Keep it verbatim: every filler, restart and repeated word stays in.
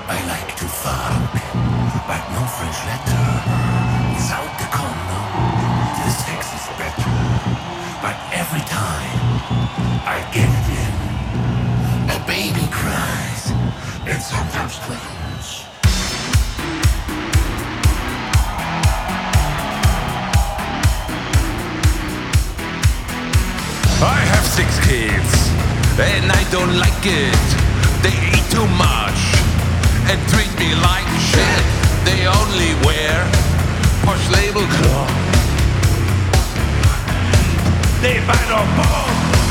I like to fuck, but no French letter. Without the condom, the sex is better. But every time I get it in, a baby cries, and sometimes twins. I have six kids, and I don't like it. They eat too much and treat me like shit. They only wear posh label clothes. They buy no more.